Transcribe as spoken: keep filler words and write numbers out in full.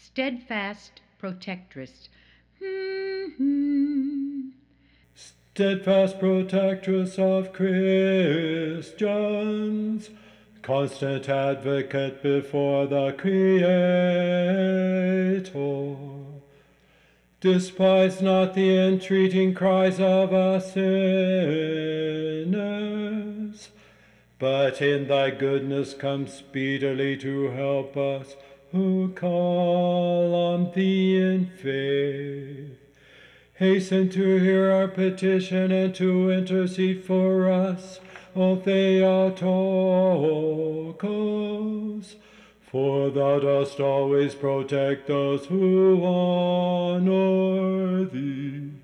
steadfast protectress. Mm-hmm. Steadfast protectress of Christians, constant advocate before the Creator, despise not the entreating cries of us sinners, but in thy goodness come speedily to help us who call on thee in faith. Hasten to hear our petition and to intercede for us, O Theotokos, for thou dost always protect those who honor thee.